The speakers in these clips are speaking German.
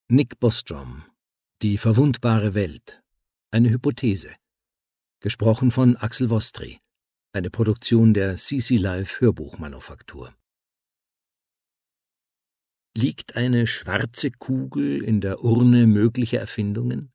Nick Bostrom: Die verwundbare Welt. Eine Hypothese. Gesprochen von Axel Vostry. Eine Produktion der CC Live Hörbuchmanufaktur. Liegt eine schwarze Kugel in der Urne möglicher Erfindungen?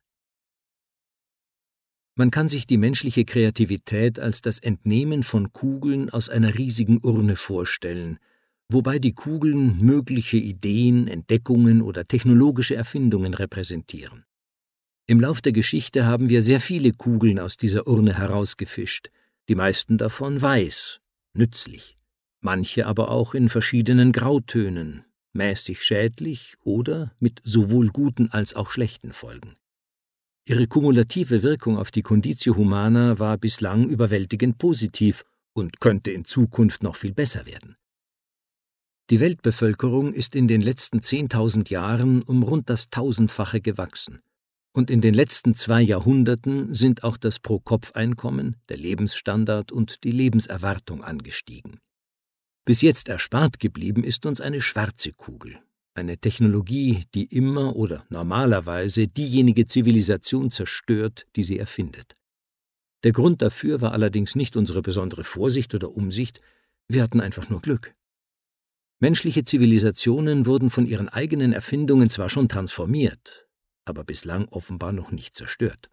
Man kann sich die menschliche Kreativität als das Entnehmen von Kugeln aus einer riesigen Urne vorstellen, wobei die Kugeln mögliche Ideen, Entdeckungen oder technologische Erfindungen repräsentieren. Im Lauf der Geschichte haben wir sehr viele Kugeln aus dieser Urne herausgefischt, die meisten davon weiß, nützlich, manche aber auch in verschiedenen Grautönen, mäßig schädlich oder mit sowohl guten als auch schlechten Folgen. Ihre kumulative Wirkung auf die Conditio Humana war bislang überwältigend positiv und könnte in Zukunft noch viel besser werden. Die Weltbevölkerung ist in den letzten 10.000 Jahren um rund das 1000-fache gewachsen. Und in den letzten 2 Jahrhunderten sind auch das Pro-Kopf-Einkommen, der Lebensstandard und die Lebenserwartung angestiegen. Bis jetzt erspart geblieben ist uns eine schwarze Kugel, eine Technologie, die immer oder normalerweise diejenige Zivilisation zerstört, die sie erfindet. Der Grund dafür war allerdings nicht unsere besondere Vorsicht oder Umsicht, wir hatten einfach nur Glück. Menschliche Zivilisationen wurden von ihren eigenen Erfindungen zwar schon transformiert, aber bislang offenbar noch nicht zerstört.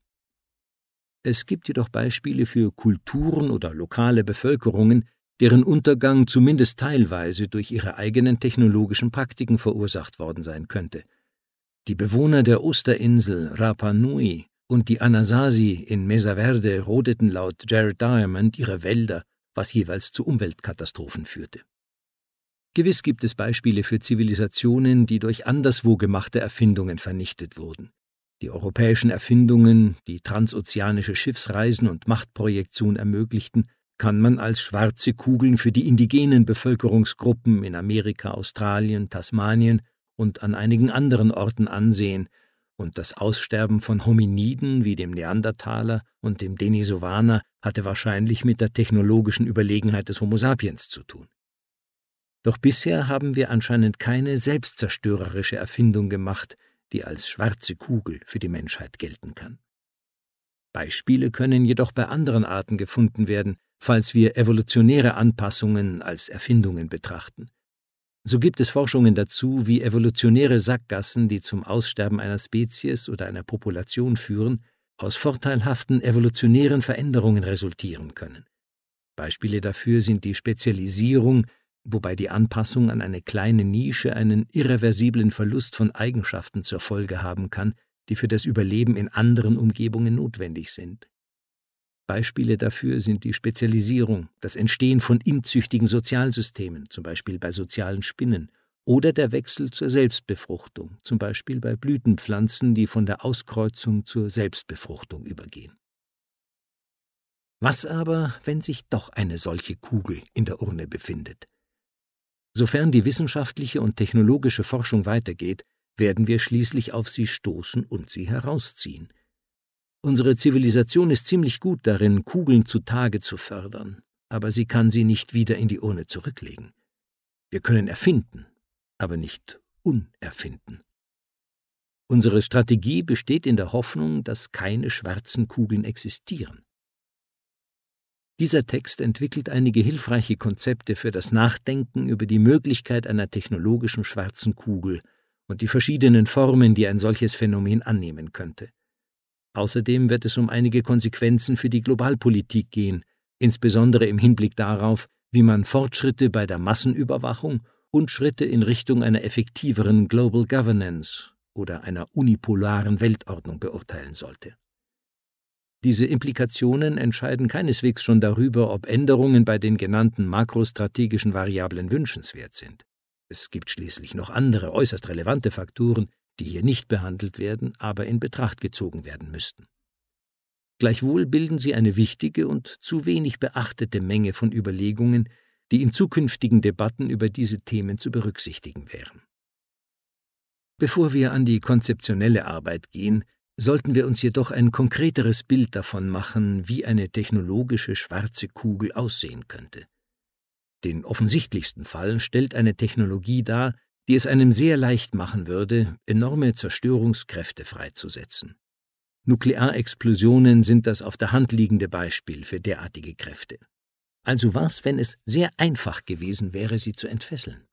Es gibt jedoch Beispiele für Kulturen oder lokale Bevölkerungen, deren Untergang zumindest teilweise durch ihre eigenen technologischen Praktiken verursacht worden sein könnte. Die Bewohner der Osterinsel Rapa Nui und die Anasazi in Mesa Verde rodeten laut Jared Diamond ihre Wälder, was jeweils zu Umweltkatastrophen führte. Gewiss gibt es Beispiele für Zivilisationen, die durch anderswo gemachte Erfindungen vernichtet wurden. Die europäischen Erfindungen, die transozeanische Schiffsreisen und Machtprojektion ermöglichten, kann man als schwarze Kugeln für die indigenen Bevölkerungsgruppen in Amerika, Australien, Tasmanien und an einigen anderen Orten ansehen, und das Aussterben von Hominiden wie dem Neandertaler und dem Denisovaner hatte wahrscheinlich mit der technologischen Überlegenheit des Homo sapiens zu tun. Doch bisher haben wir anscheinend keine selbstzerstörerische Erfindung gemacht, die als schwarze Kugel für die Menschheit gelten kann. Beispiele können jedoch bei anderen Arten gefunden werden, falls wir evolutionäre Anpassungen als Erfindungen betrachten. So gibt es Forschungen dazu, wie evolutionäre Sackgassen, die zum Aussterben einer Spezies oder einer Population führen, aus vorteilhaften evolutionären Veränderungen resultieren können. Beispiele dafür sind die Spezialisierung, wobei die Anpassung an eine kleine Nische einen irreversiblen Verlust von Eigenschaften zur Folge haben kann, die für das Überleben in anderen Umgebungen notwendig sind. Beispiele dafür sind die Spezialisierung, das Entstehen von inzüchtigen Sozialsystemen, zum Beispiel bei sozialen Spinnen, oder der Wechsel zur Selbstbefruchtung, zum Beispiel bei Blütenpflanzen, die von der Auskreuzung zur Selbstbefruchtung übergehen. Was aber, wenn sich doch eine solche Kugel in der Urne befindet? Sofern die wissenschaftliche und technologische Forschung weitergeht, werden wir schließlich auf sie stoßen und sie herausziehen. Unsere Zivilisation ist ziemlich gut darin, Kugeln zutage zu fördern, aber sie kann sie nicht wieder in die Urne zurücklegen. Wir können erfinden, aber nicht unerfinden. Unsere Strategie besteht in der Hoffnung, dass keine schwarzen Kugeln existieren. Dieser Text entwickelt einige hilfreiche Konzepte für das Nachdenken über die Möglichkeit einer technologischen schwarzen Kugel und die verschiedenen Formen, die ein solches Phänomen annehmen könnte. Außerdem wird es um einige Konsequenzen für die Globalpolitik gehen, insbesondere im Hinblick darauf, wie man Fortschritte bei der Massenüberwachung und Schritte in Richtung einer effektiveren Global Governance oder einer unipolaren Weltordnung beurteilen sollte. Diese Implikationen entscheiden keineswegs schon darüber, ob Änderungen bei den genannten makrostrategischen Variablen wünschenswert sind. Es gibt schließlich noch andere äußerst relevante Faktoren, die hier nicht behandelt werden, aber in Betracht gezogen werden müssten. Gleichwohl bilden sie eine wichtige und zu wenig beachtete Menge von Überlegungen, die in zukünftigen Debatten über diese Themen zu berücksichtigen wären. Bevor wir an die konzeptionelle Arbeit gehen, sollten wir uns jedoch ein konkreteres Bild davon machen, wie eine technologische schwarze Kugel aussehen könnte. Den offensichtlichsten Fall stellt eine Technologie dar, die es einem sehr leicht machen würde, enorme Zerstörungskräfte freizusetzen. Nuklearexplosionen sind das auf der Hand liegende Beispiel für derartige Kräfte. Also was, wenn es sehr einfach gewesen wäre, sie zu entfesseln?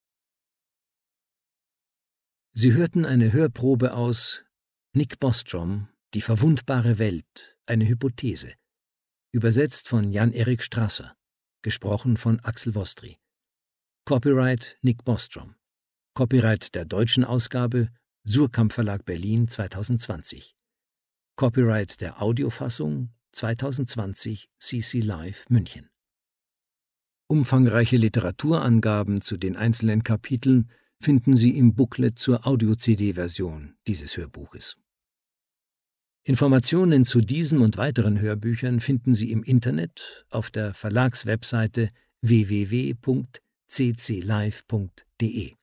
Sie hörten eine Hörprobe aus Nick Bostrom, Die verwundbare Welt, eine Hypothese. Übersetzt von Jan-Erik Strasser. Gesprochen von Axel Vostri. Copyright Nick Bostrom. Copyright der deutschen Ausgabe Suhrkamp Verlag Berlin 2020. Copyright der Audiofassung 2020 CC Live München. Umfangreiche Literaturangaben zu den einzelnen Kapiteln finden Sie im Booklet zur Audio-CD-Version dieses Hörbuches. Informationen zu diesem und weiteren Hörbüchern finden Sie im Internet auf der Verlagswebseite www.cclive.de.